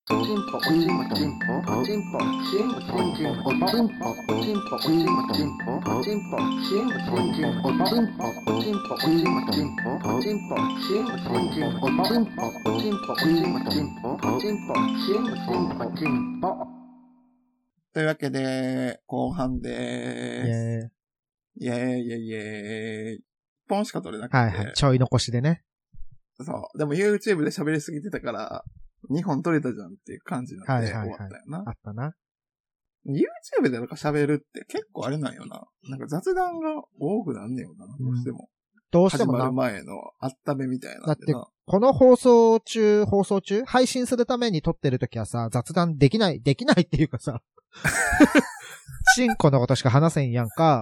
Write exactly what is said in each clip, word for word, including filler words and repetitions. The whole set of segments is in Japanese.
というわけで、後半でーす。 イェーイ。 イェーイイェーイイェーイ。一本しか取れなくて。 はいはい。ちょい残しでね。 そう。でも YouTube で喋りすぎてたから、にほん取れたじゃんっていう感じになって終わったよな。 はいはいはい、あったな。 YouTube でなんか喋るって結構あれなんよな。なんか雑談が多くなんねよな。どうしても。 どうしてもな。 始まる前の温めみたいな。 だって、この放送中、放送中配信するために撮ってるときはさ、雑談できない、できないっていうかさ、チンコのことしか話せんやんか。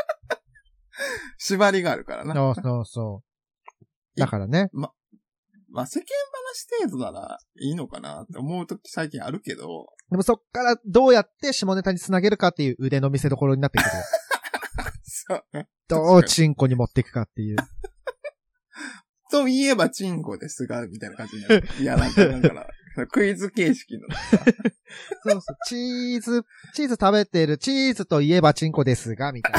縛りがあるからな。 そうそうそう。だからね。 ま、まあ、世間話程度ならいいのかなって思うとき最近あるけど。 でもそっからどうやって下ネタにつなげるかっていう腕の見せ所になってくる。 そうね。 どうチンコに持っていくかっていう。 と言えばチンコですが、みたいな感じになる。いや、なんか、だから、クイズ形式の。 そうそう。チーズ、チーズ食べてる、チーズと言えばチンコですが、みたいな。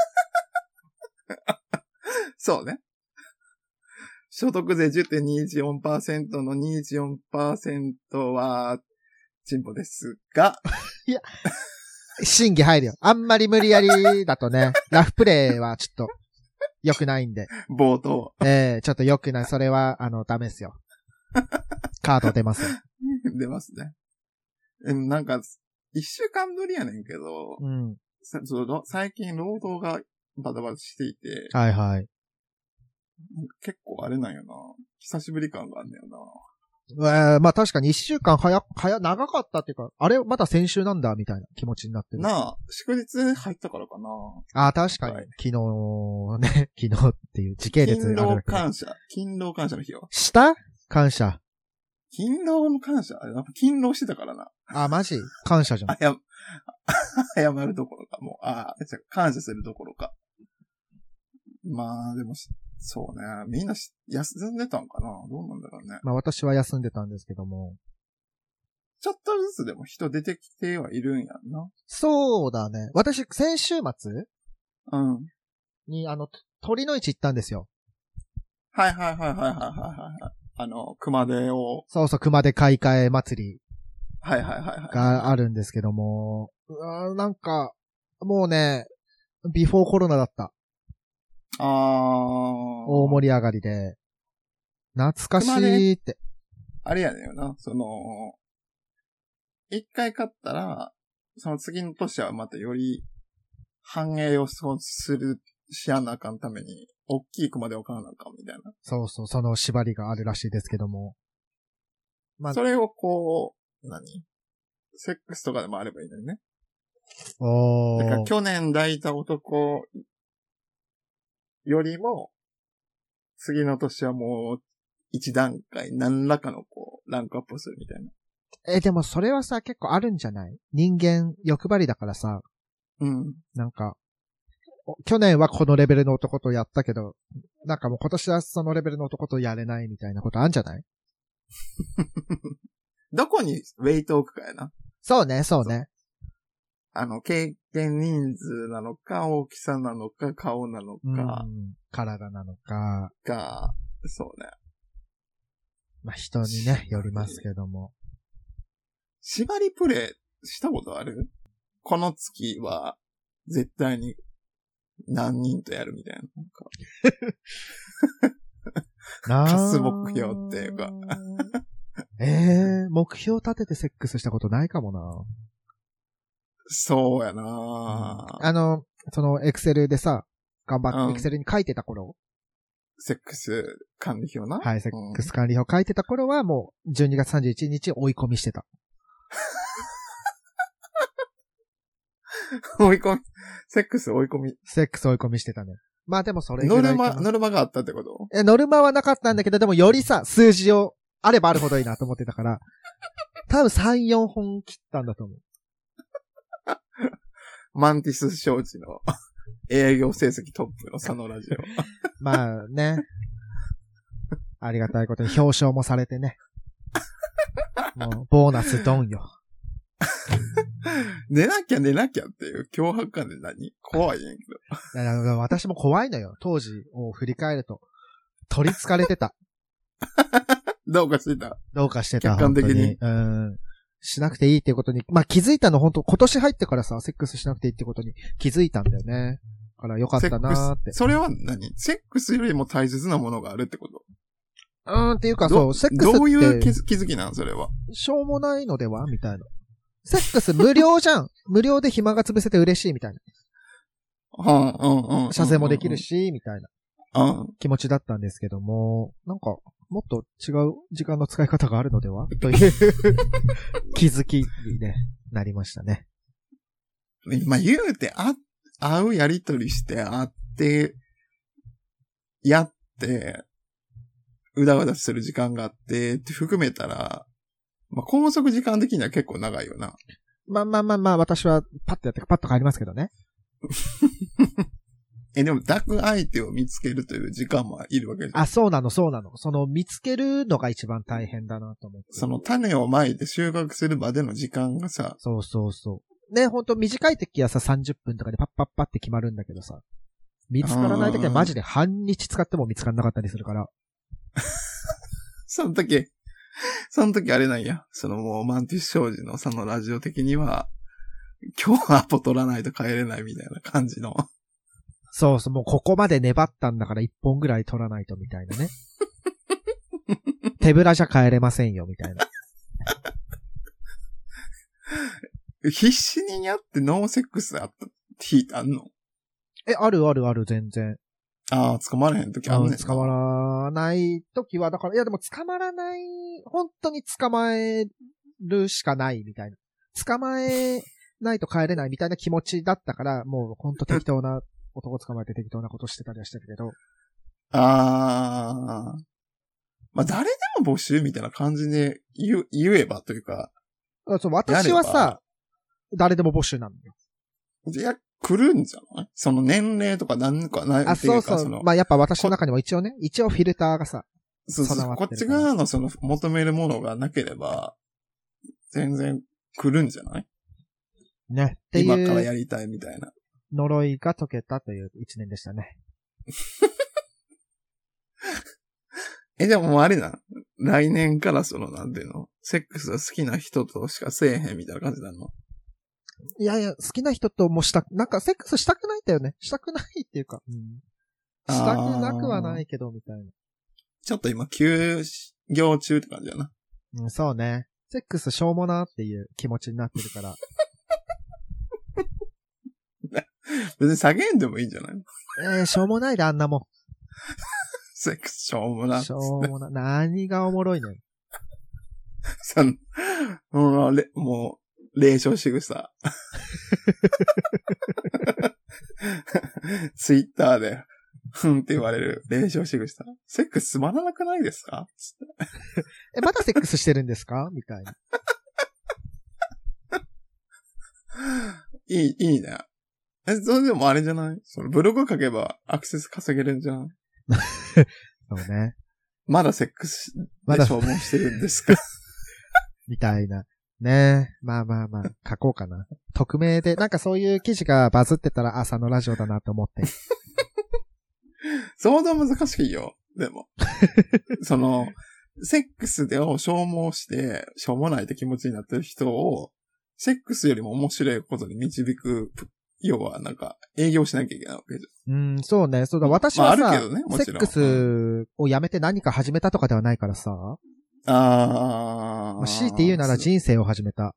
そうね。所得税 じゅってんにいちよんパーセント の にじゅうよんパーセント は、チンポですが。 いや、審議入るよ。あんまり無理やりだとね、ラフプレイはちょっと、良くないんで。 冒頭。 ええー、ちょっと良くない。それは、あの、ダメですよ。カード出ますよ。 出ますね。でもなんか、一週間ぶりやねんけど、 うん。 最近労働がバタバタしていて、 はいはい。 結構あれなんよな。久しぶり感があんねよな。 えー、まあ確かに一週間早、早、長かったっていうか、あれまだ先週なんだみたいな気持ちになってる。 なあ、祝日入ったからかな。 ああ、確かに。はい、昨日ね、昨日っていう時系列勤労感謝。勤労感謝の日よ。 した感謝。 勤労の感謝あれ、勤労してたからな。 あ、マジ感謝じゃん。 あや、謝るどころか、もう、ああ、感謝するどころか。まあ、でも、そうね。みんな休んでたんかな？どうなんだろうね。 まあ私は休んでたんですけども。 ちょっとずつでも人出てきてはいるんやんな。 そうだね。私、先週末うん。 に、あの、鳥の市行ったんですよ。 はいはいはいはいはいはいはい。あの、熊手を。 そうそう、熊手買い替え祭り。 はいはいはいはい。 があるんですけども。うわーなんか、もうね、ビフォーコロナだった。 あー。 大盛り上がりで。懐かしいって。 あれやねんよな。その、一回買ったら、その次の年はまたより反映をそうする、しやなあかんために、大きい熊でおかなあかんみたいな。 そうそう、その縛りがあるらしいですけども。 まあ、それをこう、何セックスとかでもあればいいのにね。 おー。 だから去年抱いた男よりも、次の年はもう一段階何らかのこう、ランクアップするみたいな。 え、でもそれはさ、結構あるんじゃない？人間欲張りだからさ。 うん。 なんか、去年はこのレベルの男とやったけど、なんかもう今年はそのレベルの男とやれないみたいなことあるんじゃない？ どこにウェイト置くかやな。 そうね、そうね。 あの、経験人数なのか、大きさなのか、顔なのか。うん、 体なのか。 か、そうね。 まあ、人にね、よりますけども。 縛りプレイしたことある？この月は、絶対に何人とやるみたいな。なんか。課す目標っていうか。 ええー、目標立ててセックスしたことないかもな。 そうやな、 うん、あの、そのエクセルでさ、頑張って、エクセルに書いてた頃。 セックス管理表な。 はい、セックス管理表書いてた頃はもうじゅうにがつさんじゅういちにち追い込みしてた。 追い込み、セックス追い込み。 セックス追い込みしてたね。まあでもそれぐらいノルマ、ノルマがあったってこと？ え、ノルマはなかったんだけど、でもよりさ、数字をあればあるほどいいなと思ってたから、多分さん、よんほん切ったんだと思う。 マンティス商事の営業成績トップの佐野ラジオ。 まあね。ありがたいことに表彰もされてね。 もう、ボーナスドンよ。 寝なきゃ寝なきゃっていう脅迫感で何怖いねんけど。 いや私も怖いのよ。当時を振り返ると。取り憑かれてた。 どうかしてた。 どうかしてた。 客観的に。 うん。しなくていいっていうことに、まあ気づいたの本当今年入ってからさ、セックスしなくていいってことに気づいたんだよね。だからよかったなーって。 それは何セックスよりも大切なものがあるってことうーんっていうかそう、セックスって。 どういう気づ気づきなんそれは。 しょうもないのではみたいな。セックス無料じゃん。無料で暇が潰せて嬉しいみたいな。 はあ、うんうん。 射精もできるし、みたいな。 うん。 気持ちだったんですけども、なんか、もっと違う時間の使い方があるのではという気づきに、ね、なりましたね。 まあ、言うて、あ、会うやりとりして、会って、やって、うだうだする時間があって、って含めたら、まあ、拘束時間的には結構長いよな。 まあまあまあまあ、私はパッとやってパッと帰りますけどね。 え、でも、抱く相手を見つけるという時間もいるわけじゃん。 あ、そうなの、そうなの。その、見つけるのが一番大変だなと思って。 その種をまいて収穫するまでの時間がさ。 そうそうそう。ね、ほんと短い時はさ、さんじゅっぷんとかでパッパッパって決まるんだけどさ。見つからない時はマジで半日使っても見つからなかったりするから。 その時、その時あれなんや。そのもうマンティス商事のそのラジオ的には、今日はアポ取らないと帰れないみたいな感じの。 そうそう、もうここまで粘ったんだから一本ぐらい取らないとみたいなね。手ぶらじゃ帰れませんよみたいな。 必死にやってノーセックスあった日ってあんの？ え、あるあるある全然。 ああ、捕まらへん時あんねんな。 捕まらない時は、だから、いやでも捕まらない、本当に捕まえるしかないみたいな。捕まえないと帰れないみたいな気持ちだったから、もう本当適当な男捕まえて適当なことしてたりはしてたけど。 ああ。まあ、誰でも募集みたいな感じで言, 言えばというか。 そう私はさ、誰でも募集なのよ。 いや、来るんじゃないその年齢とか何かないあ、そうそう。 そのまあ、やっぱ私の中にも一応ね、一応フィルターがさ、 そうそう、こっち側のその求めるものがなければ、全然来るんじゃないね。 っていう今からやりたいみたいな。 呪いが解けたという一年でしたね。 え、でももうあれな。来年からその、なんていうのセックスが好きな人としかせえへんみたいな感じなの？ いやいや、好きな人ともした、なんかセックスしたくないんだよね。したくないっていうか。うん、したくなくはないけど、みたいな。 ちょっと今、休業中って感じやな。 うん、そうね。セックスしょうもなっていう気持ちになってるから。 別に下げんでもいいんじゃないの？ えー、しょうもないであんなもん。 セックスしょうもな。 しょうもな。何がおもろいのよ。 その、もう、もう、霊障しぐさ。ツイッターで、ふんって言われる霊障しぐさ。セックスつまらなくないですかつってえ、まだセックスしてるんですかみたいな。 いい、いいね。え、それでもあれじゃないそのブログ書けばアクセス稼げるんじゃないそうね。 まだセックスで消耗してるんですかみたいな。ねえ。まあまあまあ、書こうかな。匿名で、なんかそういう記事がバズってたら朝のラジオだなと思って。 相当難しいよ。でも。その、セックスでを消耗して、しょうもないって気持ちになってる人を、セックスよりも面白いことに導く、要はなんか営業しなきゃいけないわけじゃん。うん、そうね。そうだ、私はさ、まあ、あるけどね、もちろんセックスをやめて何か始めたとかではないからさ。 ああ。 強いて言うなら人生を始めた。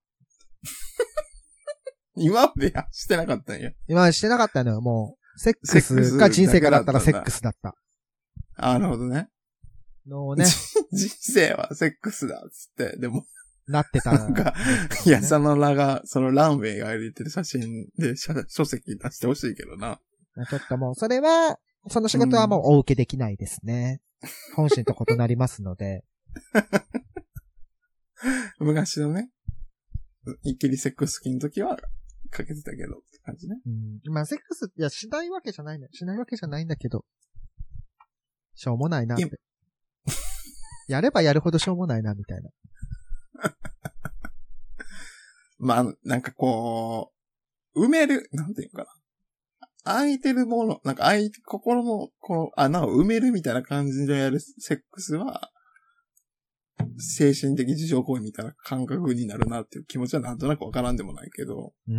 今までやしてなかったんや。 今までしてなかったのよ、もう。セックスが人生かだったらセックスだった。 あ、なるほどね。 のね。 人生はセックスだっつって、でも。 なってた、 ね。なんか、いや、そのらが、そのランウェイが入れてる写真で書籍出してほしいけどな。 ちょっともう、それは、その仕事はもうお受けできないですね。うん、本心と異なりますので。 昔のね、一気にセックス好きの時はかけてたけどって感じね。 うん。まあ、セックス、いや、しないわけじゃないね。しないわけじゃないんだけど。しょうもないなって。やればやるほどしょうもないな、みたいな。 まあ、なんかこう、埋める、なんていうかな。空いてるもの、なんか空いて、心のこう穴を埋めるみたいな感じでやるセックスは、精神的自傷行為みたいな感覚になるなっていう気持ちはなんとなくわからんでもないけど、 うん。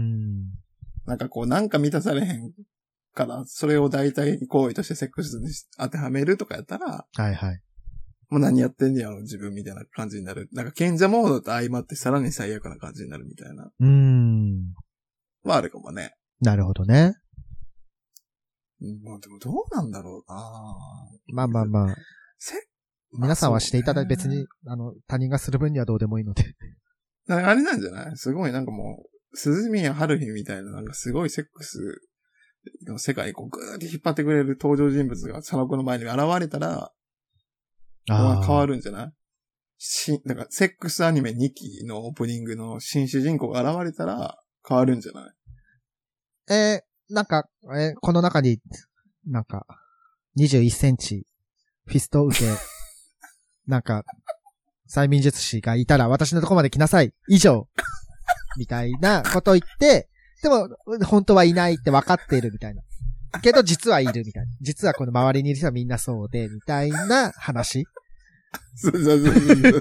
なんかこう、なんか満たされへんから、それを代替行為としてセックスに当てはめるとかやったら、 はいはい。 もう何やってんねやろ、自分みたいな感じになる。なんか賢者モードと相まってさらに最悪な感じになるみたいな。 うーん。 はあるかもね。 なるほどね。 うん、でもどうなんだろうなまあまあまあ。 せ皆さんはしていただいて、 ね別に、あの、他人がする分にはどうでもいいので。 だからあれなんじゃないすごいなんかもう、鈴宮春日みたいななんかすごいセックスの世界にこうぐーって引っ張ってくれる登場人物がその子の前に現れたら、 あ変わるんじゃないし、だからセックスアニメにきのオープニングの新主人公が現れたら変わるんじゃないえー、なんか、えーこの中に、なんか、にじゅういっセンチ、フィスト受け、なんか、催眠術師がいたら私のとこまで来なさい。以上。みたいなこと言って、でも、本当はいないって分かっているみたいな。けど実はいるみたいな。実はこの周りにいる人はみんなそうで、みたいな話。 そうそうそうそう。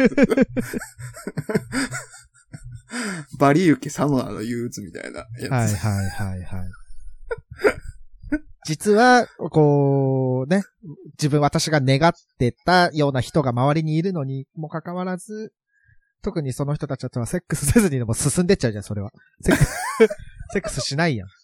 バリウケサノナの憂鬱みたいなやつ。 はいはいはいはい。実は、こう、ね、自分、私が願ってたような人が周りにいるのにもかかわらず、特にその人たちとはセックスせずにでも進んでっちゃうじゃん、それは。セックス、セックスしないやん。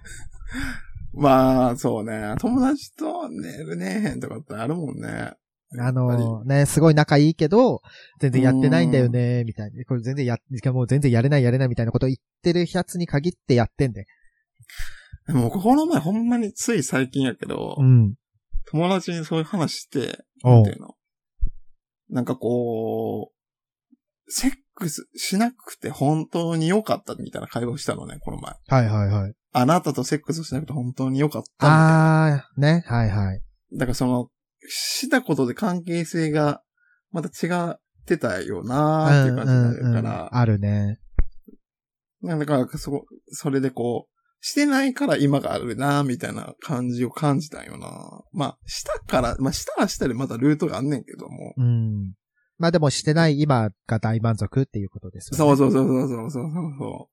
まあ、そうね。友達と寝るねへんとかってあるもんね。 あのね、すごい仲いいけど、全然やってないんだよね、みたいな。これ全然や、もう全然やれないやれないみたいなことを言ってるやつに限ってやってんで。 でも、この前ほんまについ最近やけど、 うん。 友達にそういう話して、 おうなんていうのなんかこう、セックスしなくて本当に良かったみたいな会話をしたのね、この前。 はいはいはい。 あなたとセックスしなくて本当に良かったみたいな。 あー、ね、はいはい。 だからその、したことで関係性がまた違ってたよなーっていう感じになるから。 うんうんうん、あるね。 なんだからそこ、それでこう、してないから今があるなーみたいな感じを感じたんよな。まあ、したから、まあしたらしたでまたルートがあんねんけども。 うん。まあでもしてない今が大満足っていうことですよね。 そうそうそうそうそうそうそう。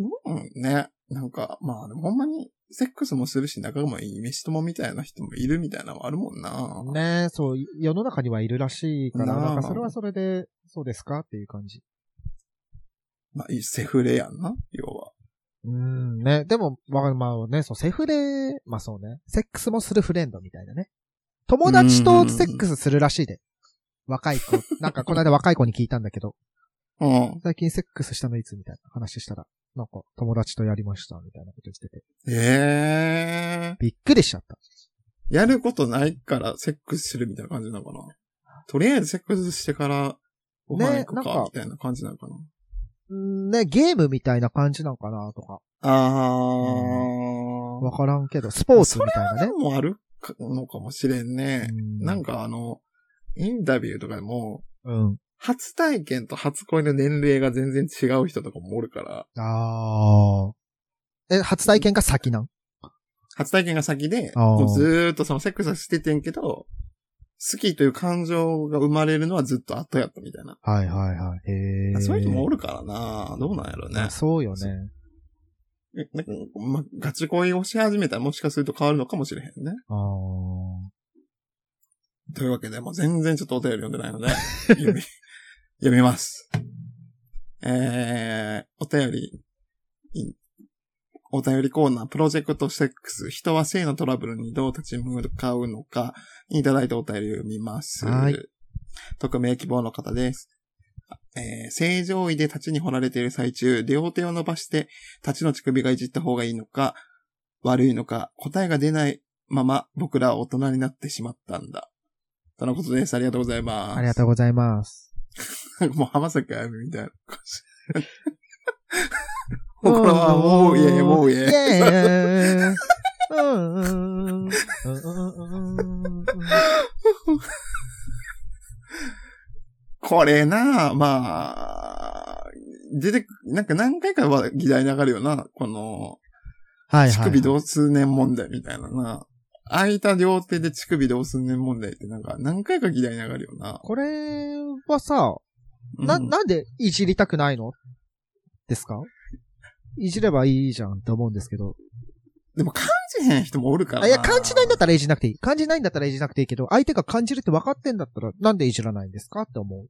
うんね。なんか、まあでもほんまにセックスもするし仲もいい飯友みたいな人もいるみたいなのもあるもんな。 ねえ、そう、世の中にはいるらしいから、 なあなんかそれはそれで、そうですかっていう感じ。 まあ、セフレやんな、要は。 うん、ね。でも、まあまあね、そう、セフレ、まあそうね。セックスもするフレンドみたいなね。友達とセックスするらしいで。若い子。なんかこの間若い子に聞いたんだけど。 うん。 最近セックスしたのいつみたいな話したら。なんか友達とやりましたみたいなこと言ってて。 ええー。 びっくりしちゃった。 やることないからセックスするみたいな感じなのかな。とりあえずセックスしてからご飯行くか、 ねなんかみたいな感じなのかな。 んね、ゲームみたいな感じなのかなとか。 あー。 わからんけど、スポーツみたいなね。 それもあるのかもしれんね。 うんなんかあの、インタビューとかでも、 うん。 初体験と初恋の年齢が全然違う人とかもおるから。 あー。え、初体験が先なん初体験が先で、 あーもうずーっとそのセックスはしててんけど、好きという感情が生まれるのはずっと後やったみたいな。 はいはいはい。へー。 そういう人もおるからな。どうなんやろうね。 そうよね。 えなんかま、ガチ恋をし始めたらもしかすると変わるのかもしれへんね。 あー。 というわけで、もう全然ちょっとお便り読んでないので、読み、読みます。えー、お便り、お便りコーナー、プロジェクトセックス、人は性のトラブルにどう立ち向かうのか、にいただいたお便りを読みます。 はい。 匿名希望の方です。えー、正常位で立ちに掘られている最中、両手を伸ばして、立ちの乳首がいじった方がいいのか、悪いのか、答えが出ないまま、僕らは大人になってしまったんだ。とのことです。ありがとうございます。 ありがとうございます。 もう浜崎あゆみみたいな感じ。心はもういえ、もういえ。 イエーイこれな、まあ、出て、なんか何回かは議題に上がるよな。この、 はいはい、はい。 乳首同数年問題みたいなな。空いた両手で乳首同数年問題ってなんか何回か議題に上がるよな。 これはさ、な、うん、なんでいじりたくないのですか？いじればいいじゃんって思うんですけど。 でも感じへん人もおるからな。 いや、感じないんだったらいじらなくていい。感じないんだったらいじらなくていいけど、相手が感じるって分かってんだったら、なんでいじらないんですかって思う。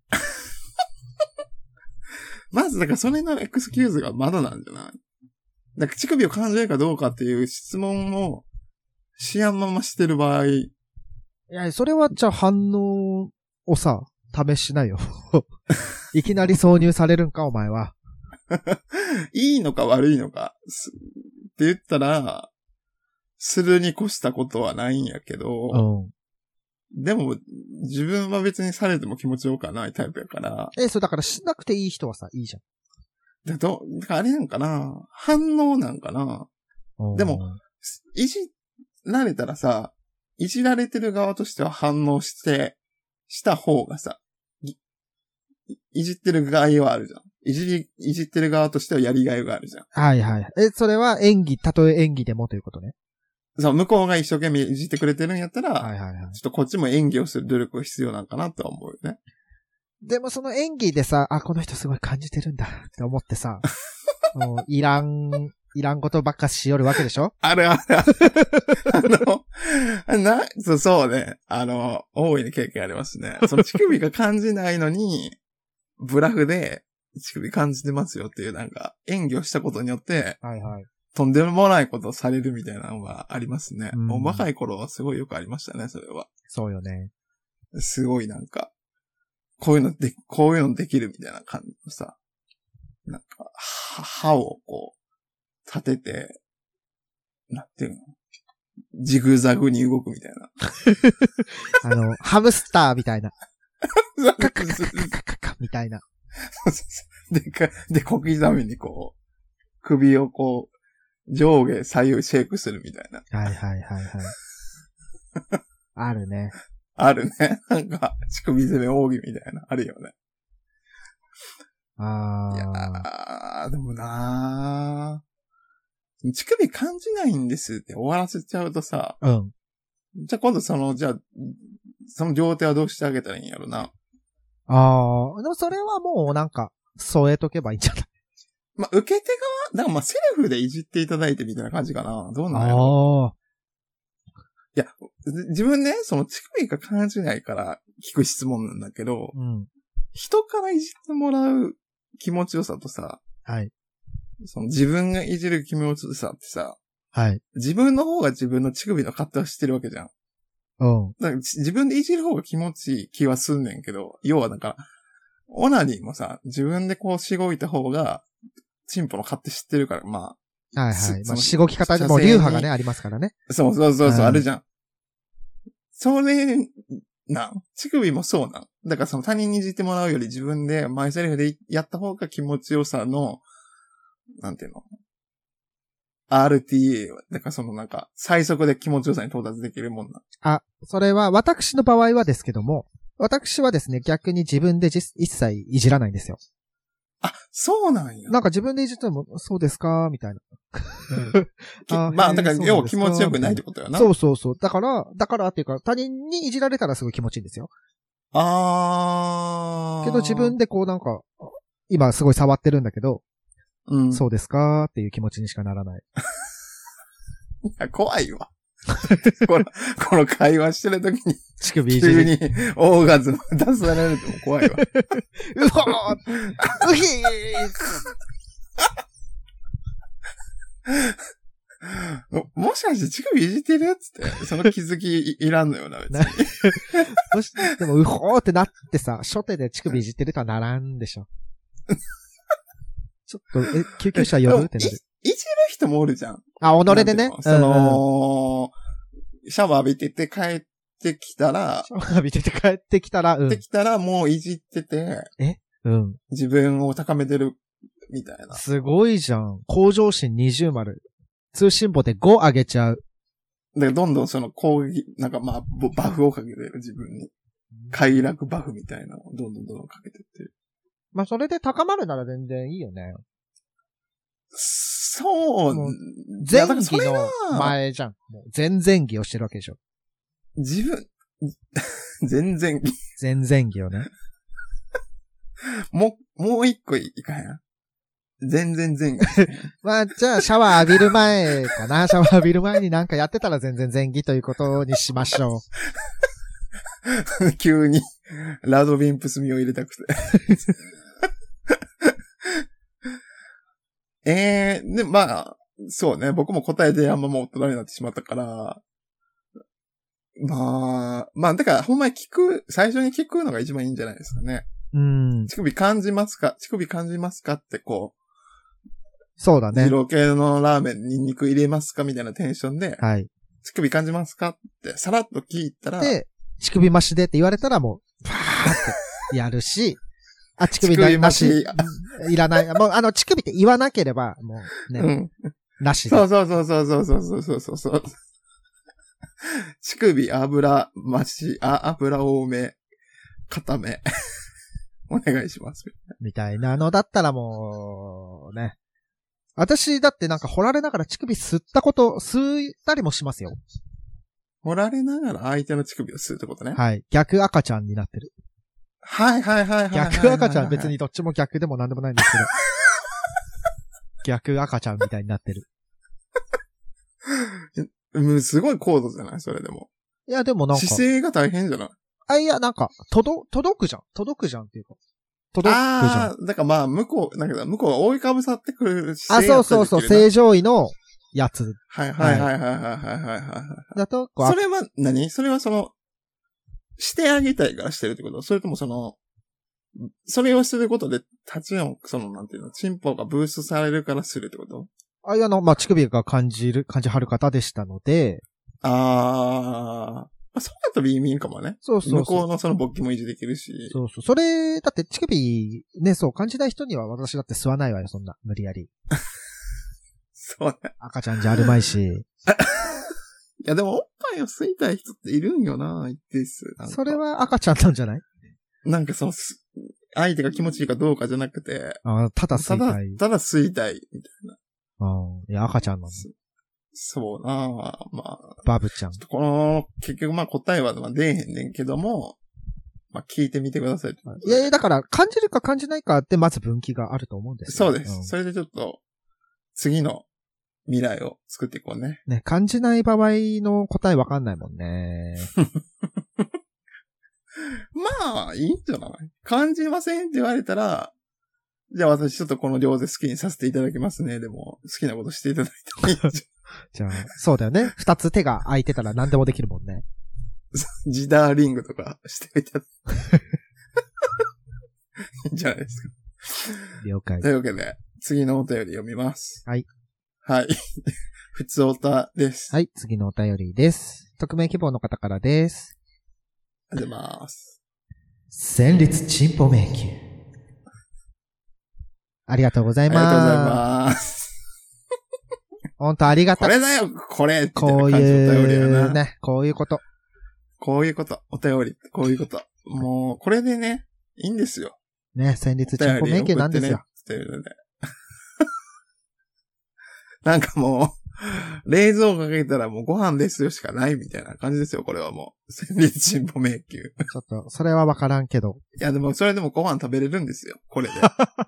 まず、だからそれのエクスキューズがまだなんじゃない？だから乳首を感じるかどうかっていう質問をしやんまましてる場合。いや、それはじゃあ反応をさ、試しないよ。いきなり挿入されるんか、お前は。 いいのか悪いのかって言ったら、するに越したことはないんやけど、うん、でも、自分は別にされても気持ちよくはないタイプやから。 え、そうだからしなくていい人はさ、いいじゃん。 だと、だからあれなんかな、反応なんかな。でも、いじられたらさ、いじられてる側としては反応して、した方がさ、い, いじってる側はあるじゃん。いじり、いじってる側としてはやりがいがあるじゃん。 はいはい。え、それは演技、たとえ演技でもということね。 そう、向こうが一生懸命いじってくれてるんやったら、 はいはいはい。 ちょっとこっちも演技をする努力が必要なんかなとは思うよね。 でもその演技でさ、あ、この人すごい感じてるんだって思ってさ、もういらん、いらんことばっかしよるわけでしょ？ あるあるある。あの、な、そう、そうね。あの、大いに経験ありますね。その乳首が感じないのに、ブラフで乳首感じてますよっていうなんか演技をしたことによって、 はいはい。 とんでもないことをされるみたいなのがありますね。もう若い頃はすごいよくありましたね、それは。 そうよね。 すごいなんか、こういうので、こういうのできるみたいな感じのさ、なんか、歯をこう、立てて、なんていうの？ジグザグに動くみたいな。 あの、ハムスターみたいな。カカカカカカカみたいな。 で、か、で、小刻みにこう、首をこう、上下左右シェイクするみたいな。 はいはいはいはい。あるね。 あるね。なんか、乳首攻め奥義みたいな。あるよね。 ああ。 いやー、でもなー。乳首感じないんですって終わらせちゃうとさ。 うん。 じゃあ今度その、じゃあ、その両手はどうしてあげたらいいんやろな。 ああ。でもそれはもうなんか、添えとけばいいんじゃない？ まあ、受け手側、だからまあセルフでいじっていただいてみたいな感じかな。どうなんやろ。ああ。いや、自分ね、その乳首が感じないから聞く質問なんだけど、うん、人からいじってもらう気持ちよさとさ、 はい。 その自分がいじる気持ちよさってさ、 はい。 自分の方が自分の乳首の勝手を知ってるわけじゃん。うん。だから自分でいじる方が気持ちいい気はすんねんけど、要はなんか、オナニーもさ、自分でこうしごいた方が、チンポの勝手知ってるから、まあ。はいはい。まあ、しごき方でも流派がね、ありますからね。 そうそうそうそう、あるじゃん。それ、なん乳首もそうなん。だからその他人にいじってもらうより自分でマイセルフでやった方が気持ちよさの、なんていうの ?アールティーエー は、だからそのなんか、最速で気持ちよさに到達できるもんな。 あ、それは私の場合はですけども、私はですね、逆に自分で一切いじらないんですよ。 あ、そうなんや。 なんか自分でいじっても、そうですかみたいな。 あまあ、だから、要は気持ちよくないってことよな。 そうそうそう。だから、だからっていうか、他人にいじられたらすごい気持ちいいんですよ。 あー。 けど自分でこうなんか、今すごい触ってるんだけど、うん、そうですかっていう気持ちにしかならない。 いや、怖いわ。この、この会話してるときに、 乳首いじり。急にオーガズム出されるとも怖いわ。 うほーうひーもしかして乳首いじってるっつって、その気づき い, いらんのよな、別に。 もし、でも、うほーってなってさ、初手で乳首いじってるとはならんでしょ。ちょっと、え、救急車呼ぶってなる。 いじる人もおるじゃん。 あ、己でね。 その、うん、シャワー浴びてて帰ってきたら、 シャワー浴びてて帰ってきたら、 うん。帰ってきたらもういじってて、 えうん。 自分を高めてる、みたいな。 すごいじゃん。向上心二重丸。通信簿でご上げちゃう。 だからどんどんその攻撃、なんかまあ、バフをかけてる自分に。 快楽バフみたいなのをどんどんどんどんかけてってる。 まあ、それで高まるなら全然いいよね。 そう。 もういや前期だからそれがの前じゃん。もう前々期をしてるわけでしょ。 自分、全然、 前々期をね。 もう、もう一個いかへん。全然前期。 まあ、じゃあ、シャワー浴びる前かな。シャワー浴びる前になんかやってたら全然前期ということにしましょう。 急に、ラドビンプスミを入れたくて。ええー、で、まあ、そうね。僕も答えであんまもう大人になってしまったから、まあ、まあ、だから、ほんまに聞く、最初に聞くのが一番いいんじゃないですかね。 うん。 乳首感じますか乳首感じますかってこう、 そうだね。 二郎系のラーメンにニンニク入れますかみたいなテンションで、 はい。 乳首感じますかってさらっと聞いたら、 で、乳首増しでって言われたらもう、パーってやるし、あ、乳首乳首なし増し、 いらない。もう、あの、乳首って言わなければ、もうね、 うん。 なしで。 そうそうそうそうそうそうそうそうそう。乳首油増し、あ、油多め、固め。お願いします。 みたいなのだったらもう、ね。私、だってなんか掘られながら乳首吸ったこと、吸ったりもしますよ。 掘られながら相手の乳首を吸うってことね。 はい。逆赤ちゃんになってる。 はいはいはいはいはいはいはい。 逆赤ちゃん別にどっちも逆でもなんでもないんですけど。逆赤ちゃんみたいになってる。 うん、すごい高度じゃないそれでも。 いや、でもなんか。 姿勢が大変じゃないあ、いや、なんか、届、届くじゃん。届くじゃんっていうか。届くじゃん。 ああ、だからまあ、向こう、なんか向こうが覆いかぶさってくるあ、 姿勢そうそうそう、正常位のやつ。 はいはいはいはいはいはいはいはい。 だと、こうそれは何、それはその、してあげたいからしてるってことそれともその、それをすることで、立ちの、その、なんていうの、チンポがブーストされるからするってことあ、いや、の、まあ、乳首が感じる、感じはる方でしたので。 ああ、まあ、そうだとビーミンかもね。 そうそうそう。 向こうのその勃起も維持できるし。 そうそう。それ、だって乳首、ね、そう、感じない人には私だって吸わないわよ、そんな、無理やり。 そうね。 赤ちゃんじゃあるまいし。 いや、でも、おっぱいを吸いたい人っているんよな、一定数。 それは赤ちゃんなんじゃないなんかその、相手が気持ちいいかどうかじゃなくて、 あただ吸いたい。 ただ、ただ吸いたい、みたいな。 あいや、赤ちゃんなの。 そうなあまあ。 バブちゃん。 この、結局まあ答えはまあ出えへんねんけども、まあ聞いてみてください。 いやいや、だから感じるか感じないかってまず分岐があると思うんですよ。そうです、 うん。 それでちょっと、次の未来を作っていこうね。 ね、感じない場合の答えわかんないもんね。 まあ、いいんじゃない感じませんって言われたら、じゃあ私ちょっとこの両手好きにさせていただきますね。でも、好きなことしていただいてもいいんじゃじゃあ、そうだよね。二つ手が空いてたら何でもできるもんね。 ジダーリングとかしてみたらいいんじゃないですか。 了解。 というわけで、次のお便り読みます。 はい。 はい。ふつおたです。 はい、次のお便りです。匿名希望の方からです。 ありがとうございます。 戦慄チンポ迷宮。ありがとうございます。 ありがとうございます。 本当ありがたい。 これだよ、これってこういうね、 こういうこと。 こういうこと。お便りってこういうこと。もう、これでね、いいんですよ。 ね、戦慄チンポ迷宮なんですよ。 っていうのでなんかもう、冷蔵庫かけたらもうご飯ですよしかないみたいな感じですよ、これはもう。戦慄チンポ迷宮。ちょっと、それはわからんけど。 いや、でもそれでもご飯食べれるんですよ、これで。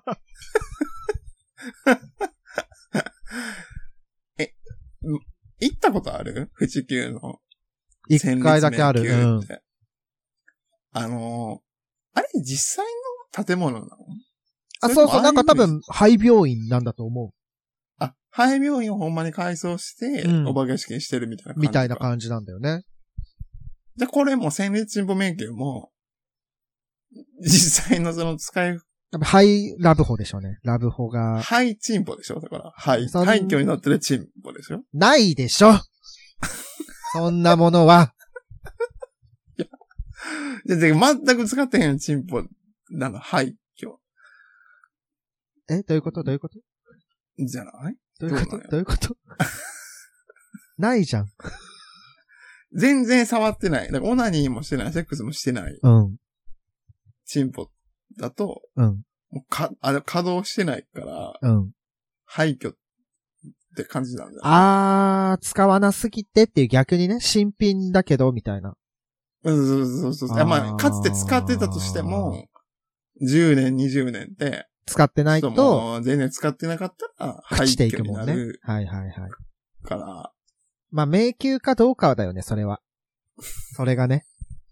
え、行ったことある富士急の。 一回だけある。うん。 あのー、あれ実際の建物なの？ あ、そうそう、なんか多分、廃病院なんだと思う。 あ、廃病院をほんまに改装して、うん、お化け式にしてるみたいな感じ。 みたいな感じなんだよね。 じゃ、これも戦慄チンポ迷宮も、実際のその使い、 ハイラブホでしょうね。ラブホが。 ハイチンポでしょだから、ハイ。廃墟になってるチンポでしょないでしょそんなものは。 いや、じゃ全く使ってへんチンポなの、廃墟。 え、どういうことどういうことじゃないどういうことどういうことないじゃん。 全然触ってない。だからオナニーもしてない、セックスもしてない。 うん。 チンポだと、 うん。 もうか、あれ稼働してないから、 うん。 廃墟って感じなんだよ、ね。 あー、使わなすぎてっていう逆にね、新品だけど、みたいな。 うんそうそうそうそう。あまあ、かつて使ってたとしても、じゅうねん、にじゅうねんって、 使ってないと、 全然使ってなかったら、 朽ちていくもんね。はいはいはい。 から、 まあ、迷宮かどうかだよね、それは。それがね。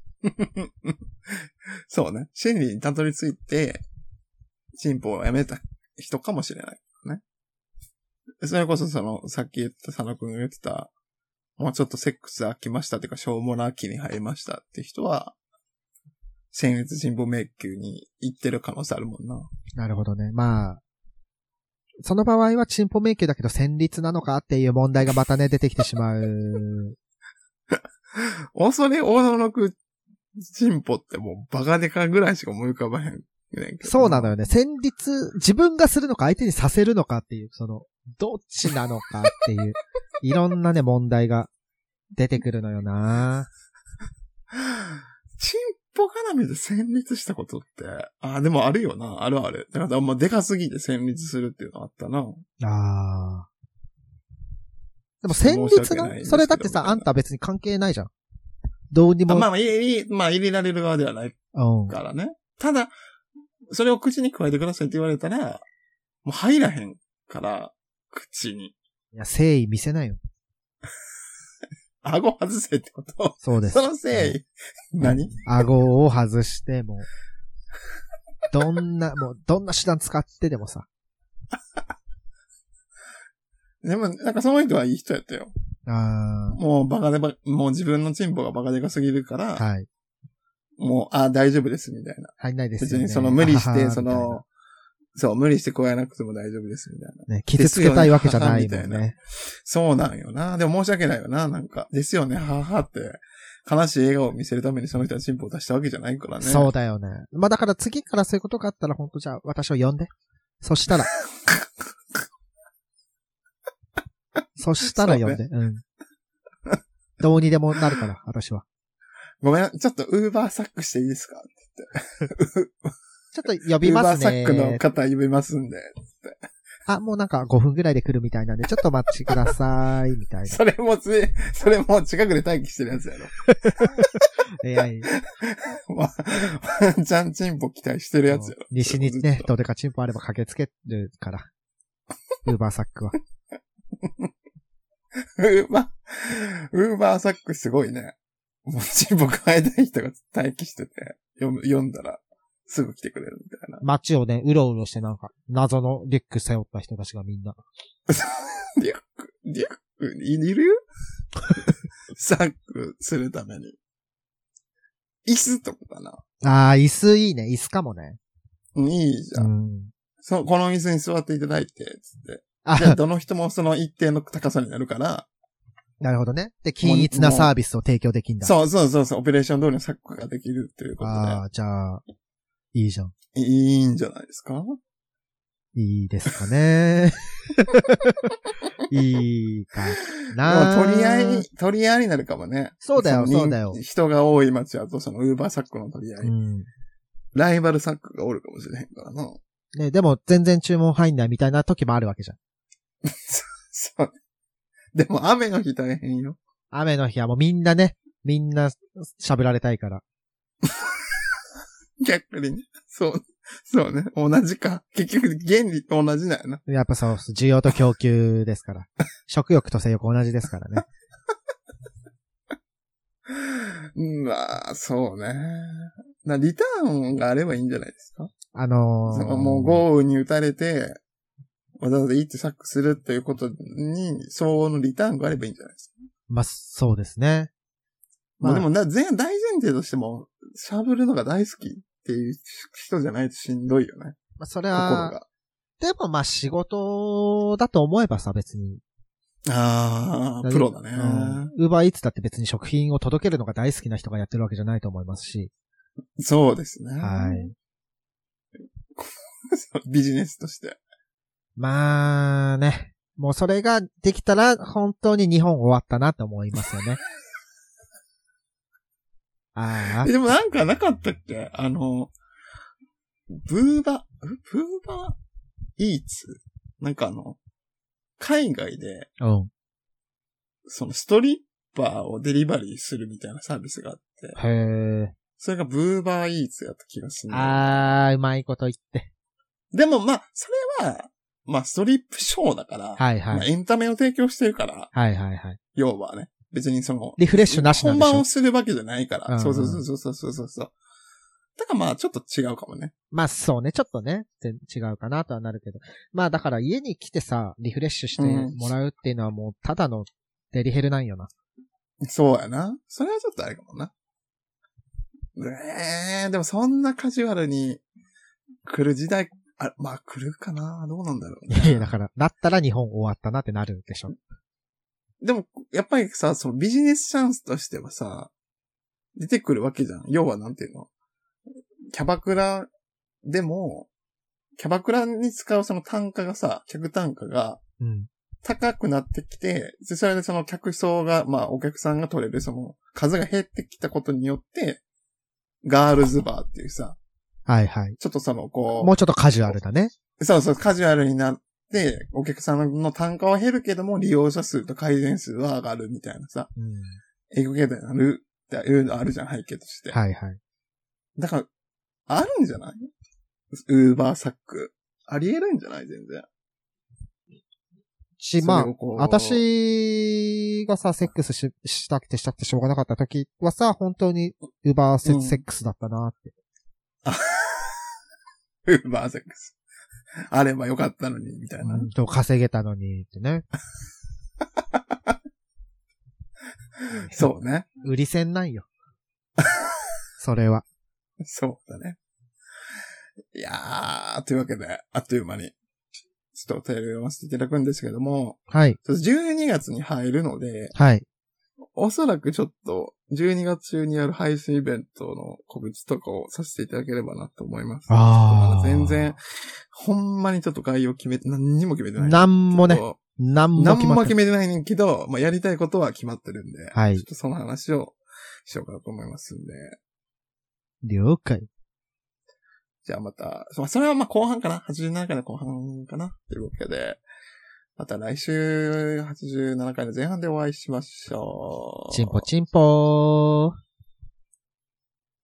そうね。真理にたどり着いて、進歩をやめた人かもしれないね。それこそその、さっき言った佐野くんが言ってた、もうちょっとセックス飽きましたっていうか、しょうもな秋に入りましたって人は、先月進歩迷宮に行ってる可能性あるもんな。 なるほどね。まあ、その場合はチンポ迷宮だけど戦慄なのかっていう問題がまたね、出てきてしまう。 恐れおののくチンポってもうバカデカぐらいしか思い浮かばへん。 そうなのよね。戦慄、自分がするのか相手にさせるのかっていう、その、どっちなのかっていう、いろんなね、問題が出てくるのよな。 チンポ絡みで戦慄したことって、ああ、でもあるよな。あるある。だからあんまでかすぎて戦慄するっていうのあったな。 ああ。でも戦慄な、それだってさ、あんた別に関係ないじゃん。どうにも。 まあまあ、入れ、まあ入れられる側ではないからね。うん、ただ、それを口に加えてくださいって言われたら、もう入らへんから、口に。 いや、誠意見せないよ。 顎外せってこと？ そうです。 その誠意、うん、何？ 顎を外して、もう、どんな、もう、どんな手段使ってでもさ。 でも、なんかその人はいい人やったよ。 あもうバカでば、もう自分のチンポがバカでかすぎるから、 はい。 もう、あ、大丈夫です、みたいな。 入んないですよね。 別にその無理して、その、そう、無理して加えなくても大丈夫です、みたいな。 ね、傷つけたいわけじゃないもんね。 そうなんよな。でも申し訳ないよな、なんか。ですよね、ははって。悲しい笑顔を見せるためにその人はチンポを出したわけじゃないからね。 そうだよね。まあだから次からそういうことがあったら、ほんとじゃあ私を呼んで。そしたら。そしたら呼んで。うね、うん。どうにでもなるから、私は。 ごめん、ちょっとウーバーサックしていいですかって言って。 ちょっと呼びますね。 ウーバーサックの方呼びますんで、つって。 あ、もうなんかごふんぐらいで来るみたいなんで、ちょっとお待ちください、みたいな。 それもつ、それも近くで待機してるやつやろ。 いやいや。 ワンチャンチンポ期待してるやつやろ。 西にね、どでかチンポあれば駆けつけるから。ウーバーサックは。 ウーバー、ウーバーサックすごいね。もうチンポ変えたい人が待機してて、読む、読んだらすぐ来てくれるみたいな。 街をね、うろうろしてなんか、謎のリュック背負った人たちがみんな。 リュック、リュック、いるよサックするために。椅子とかかな。 ああ、椅子いいね。椅子かもね。 いいじゃん。うん、そう、この椅子に座っていただいて、つって。じゃあ、どの人もその一定の高さになるから。 なるほどね。で、均一なサービスを提供できるんだ。 そうそうそうそう、オペレーション通りのサックができるっていうことで。 ああ、じゃあ、いいじゃん。 いいんじゃないですか？ いいですかね。いいかな。 取り合い、取り合いになるかもね。 そうだよ、そうだよ。 人が多い街だと、そのウーバーサックの取り合い。うん、ライバルサックがおるかもしれへんからな。 ね、でも全然注文入んないみたいな時もあるわけじゃん。 そう。でも雨の日大変よ。 雨の日はもうみんなね、みんな喋られたいから。 逆にね。そう。そうね。同じか。結局原理と同じだよな。 やっぱそう、需要と供給ですから。食欲と性欲同じですからね。 まあ、そうね。なリターンがあればいいんじゃないですか？ あのー、 もう豪雨に打たれて、わざわざいいってサックするっていうことに、相応のリターンがあればいいんじゃないですか。 まあ、そうですね。 まあ、でもな、全、大前提としても、しゃぶるのが大好きっていう人じゃないとしんどいよね。 まあ、それは、でもまあ仕事だと思えばさ、別に。 ああ、プロだね。 ウーバーイーツだって別に食品を届けるのが大好きな人がやってるわけじゃないと思いますし。 そうですね。 はい。 ビジネスとして。 まあね。もうそれができたら本当に日本終わったなと思いますよね。 ああ。 でもなんかなかったっけあの、ブーバ、ブーバイーツなんかあの、海外で、 うん。 そのストリッパーをデリバリーするみたいなサービスがあって、 へえ。 それがブーバーイーツやった気がするんだよね。 ああ、うまいこと言って。 でもまあ、それは、まあストリップショーだから、 はいはい。 まあ、エンタメを提供してるから、 はいはいはい。 要はね、別にその、 リフレッシュなしなんでしょ。 本番をするわけじゃないから、 うんうん、 そうそうそうそうそうそうそう。だからまあちょっと違うかもね。 まあそうね、ちょっとね、全違うかなとはなるけど。まあだから家に来てさ、リフレッシュしてもらうっていうのはもうただのデリヘルなんよな。 そうやな。それはちょっとあれかもな。ええー、でもそんなカジュアルに来る時代、あ、まあ来るかなどうなんだろうね。 いやだから、だったら日本終わったなってなるでしょ。 でも、やっぱりさ、そのビジネスチャンスとしてはさ、出てくるわけじゃん。要はなんていうのキャバクラでも、キャバクラに使うその単価がさ、客単価が、高くなってきて、うん、それでその客層が、まあお客さんが取れるその数が減ってきたことによって、ガールズバーっていうさ、 はいはい。 ちょっとその、こう。 もうちょっとカジュアルだね。 そうそう、カジュアルになって、お客さんの単価は減るけども、利用者数と改善数は上がるみたいなさ、うん、営業形態になるっていうのあるじゃん、背景として。 はいはい。 だから、あるんじゃない？ウーバーサック。あり得るんじゃない全然。 し、まあ、私がさ、セックスし、したくてしたくてしょうがなかった時はさ、本当にウーバーセックスだったなって。 あ、ウーバーセックス。あればよかったのに、みたいな。 うんと、稼げたのに、ってね。 そうね。 売り線なんよ。それは。 そうだね。いやー、というわけで、あっという間に、ちょっとお便りを読ませていただくんですけども、 はい。 じゅうにがつに入るので、 はい。 おそらくちょっと、じゅうにがつ中にやる配信イベントの告知とかをさせていただければなと思います。ああ。全然、ほんまにちょっと概要決めて、何にも決めてない。 なんもね。なんも決めてない。 何も決めてないねんけど、まあ、やりたいことは決まってるんで、はい。ちょっとその話をしようかなと思いますんで。 了解。 じゃあまた、それはまあ後半かな ?はちじゅうなな 回の後半かなというわけで、また来週はちじゅうななかいの前半でお会いしましょう。 チンポチンポー。